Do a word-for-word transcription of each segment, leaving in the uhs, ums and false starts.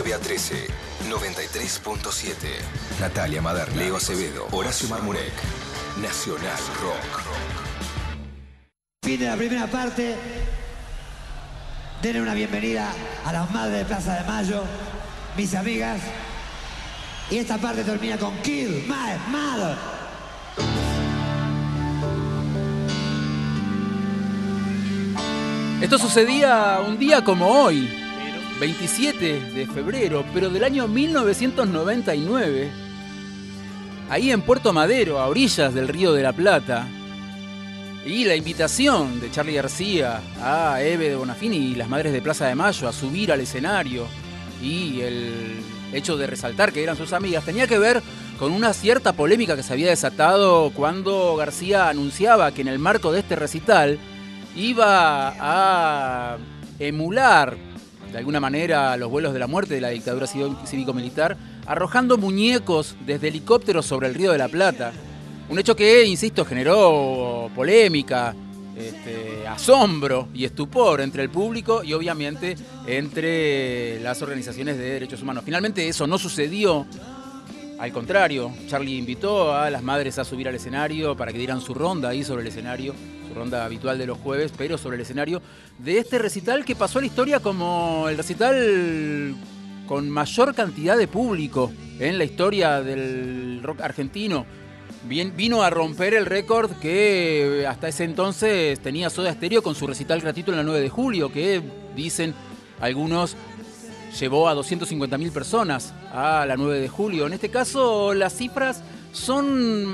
nueve a trece, noventa y tres punto siete. Natalia Maderna, Leo Acevedo, Horacio Marmurek. Nacional Rock. Fin de la primera parte. Denle una bienvenida a las madres de Plaza de Mayo, mis amigas. Y esta parte termina con Kill My Mother. Esto sucedía un día como hoy, veintisiete de febrero, pero del año mil novecientos noventa y nueve, ahí en Puerto Madero, a orillas del Río de la Plata. Y la invitación de Charly García a Eve de Bonafini y las Madres de Plaza de Mayo a subir al escenario, y el hecho de resaltar que eran sus amigas, tenía que ver con una cierta polémica que se había desatado cuando García anunciaba que en el marco de este recital iba a emular de alguna manera los vuelos de la muerte de la dictadura cívico-militar, arrojando muñecos desde helicópteros sobre el Río de la Plata. Un hecho que, insisto, generó polémica, este, asombro y estupor entre el público y obviamente entre las organizaciones de derechos humanos. Finalmente eso no sucedió. Al contrario, Charly invitó a las madres a subir al escenario para que dieran su ronda ahí sobre el escenario, su ronda habitual de los jueves, pero sobre el escenario de este recital que pasó a la historia como el recital con mayor cantidad de público en la historia del rock argentino. Bien, vino a romper el récord que hasta ese entonces tenía Soda Stereo con su recital gratuito en la nueve de julio, que dicen algunos llevó a doscientas cincuenta mil personas a la nueve de julio. En este caso las cifras son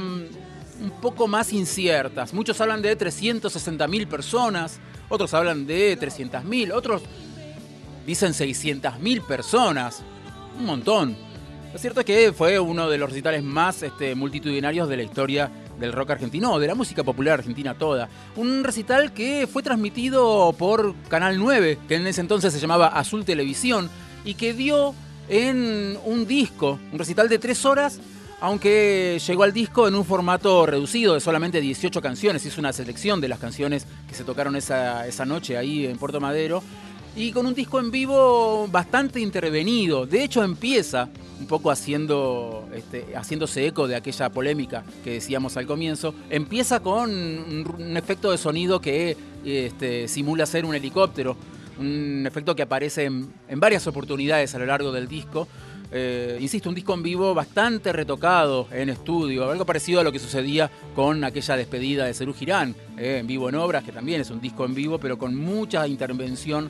un poco más inciertas. Muchos hablan de trescientas sesenta mil personas, otros hablan de trescientas mil, otros dicen seiscientas mil personas. Un montón. Lo cierto es que fue uno de los recitales más este, multitudinarios de la historia del rock argentino, de la música popular argentina toda. Un recital que fue transmitido por Canal nueve, que en ese entonces se llamaba Azul Televisión, y que dio en un disco, un recital de tres horas, aunque llegó al disco en un formato reducido de solamente dieciocho canciones. Hizo una selección de las canciones que se tocaron esa, esa noche ahí en Puerto Madero, y con un disco en vivo bastante intervenido. De hecho, empieza un poco haciendo, este, haciéndose eco de aquella polémica que decíamos al comienzo. Empieza con un, un efecto de sonido que este, simula ser un helicóptero, un efecto que aparece en, en varias oportunidades a lo largo del disco. Eh, insisto, un disco en vivo bastante retocado en estudio, algo parecido a lo que sucedía con aquella despedida de Serú Girán, eh, en vivo en obras, que también es un disco en vivo, pero con mucha intervención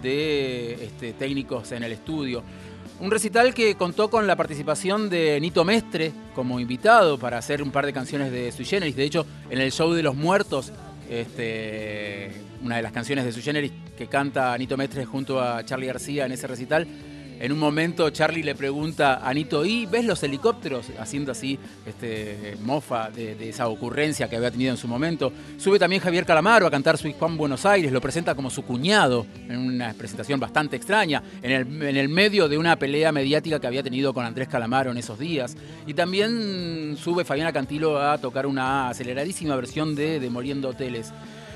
de este, técnicos en el estudio. Un recital que contó con la participación de Nito Mestre como invitado para hacer un par de canciones de Sui Generis. De hecho, en el show de los muertos, este, una de las canciones de Sui Generis que canta Nito Mestre junto a Charly García en ese recital, en un momento Charly le pregunta a Nito, ¿y ves los helicópteros? Haciendo así este, mofa de, de esa ocurrencia que había tenido en su momento. Sube también Javier Calamaro a cantar Sweet Home Buenos Aires, lo presenta como su cuñado, en una presentación bastante extraña, en el, en el medio de una pelea mediática que había tenido con Andrés Calamaro en esos días. Y también sube Fabiana Cantilo a tocar una aceleradísima versión de Demoliendo Hoteles.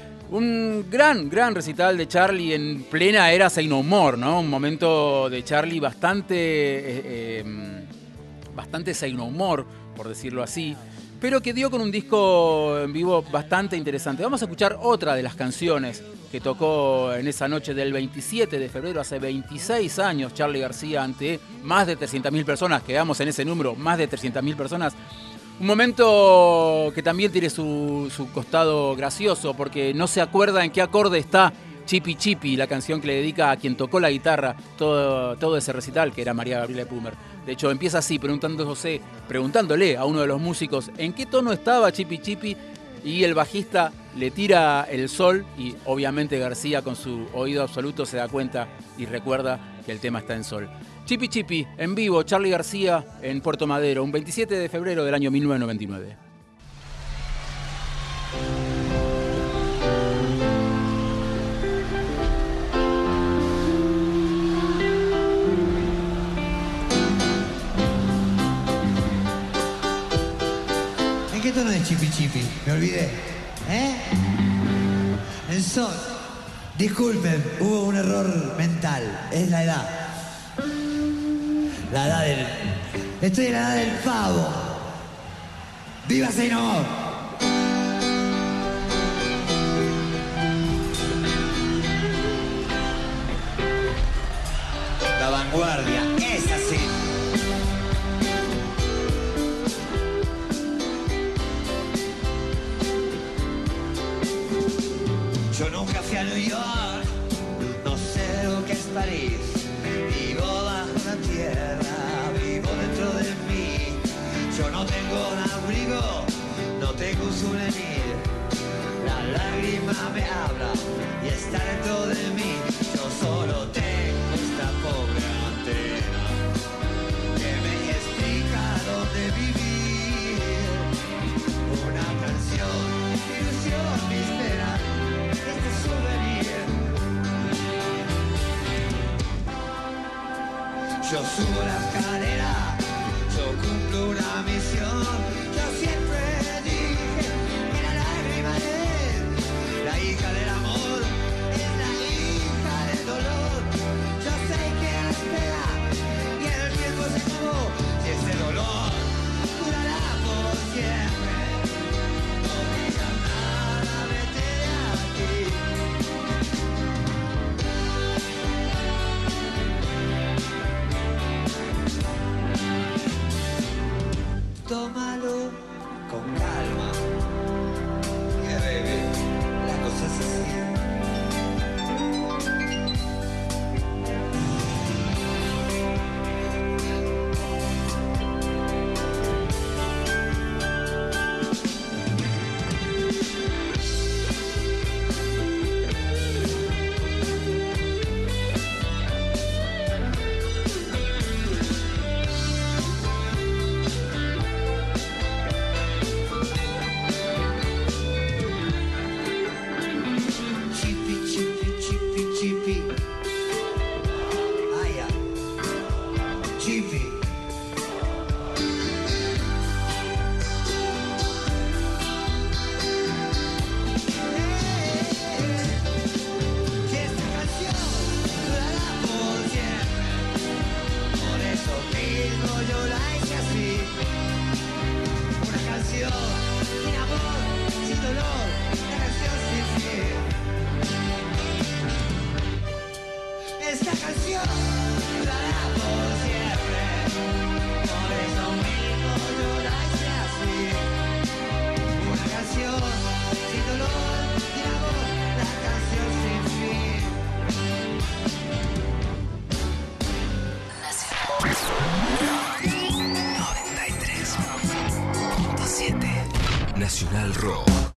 Un gran, gran recital de Charly en plena era Say No More, ¿no? Un momento de Charly bastante, eh, eh, bastante Say No More, por decirlo así, pero que dio con un disco en vivo bastante interesante. Vamos a escuchar otra de las canciones que tocó en esa noche del veintisiete de febrero, hace veintiséis años, Charly García ante más de trescientas mil personas, quedamos en ese número, más de trescientas mil personas. Un momento que también tiene su, su costado gracioso, porque no se acuerda en qué acorde está Chipi Chipi, la canción que le dedica a quien tocó la guitarra todo, todo ese recital, que era María Gabriela Pumer. De hecho, empieza así, preguntándose, preguntándole a uno de los músicos en qué tono estaba Chipi Chipi, y el bajista le tira el sol, y obviamente García, con su oído absoluto, se da cuenta y recuerda que el tema está en sol. Chipi Chipi, en vivo, Charly García en Puerto Madero, un veintisiete de febrero del año mil novecientos noventa y nueve. ¿En qué tono es Chipi Chipi? Me olvidé. ¿Eh? El sol. Disculpen, hubo un error mental. Es la edad. La edad del... Estoy en la edad del pavo. ¡Viva Say No More! La vanguardia es así. Yo nunca fui a New York, no sé lo que es París. Vivo bajo la tierra, vivo dentro de mí. Yo no tengo un abrigo, no tengo un souvenir. La lágrima me habla y está dentro de mí. Yo solo tengo esta pobre antena que me explica dónde vivir. Una canción, ilusión, mi espera, este souvenir. Yo subo la escalera, yo cumplo una misión. Yo siempre dije que la lágrima es la hija del amor, es la hija del dolor. Yo sé que la espera y el tiempo se acabó. Y ese dolor durará por siempre. No digas nada, vete de aquí. Tómalo con calma, que baby, la cosa es así. Chipi, chipi, chipi, chipi. Ah, ya. Chipi. Que esta canción durará por siempre. Por eso mismo yo la hice así. Una canción sin amor, sin dolor, una canción sin fin. Esta canción durará por siempre. Por eso mismo yo la hice así. Una canción sin dolor, sin amor, la canción sin fin. noventa y tres punto siete Nacional Rock.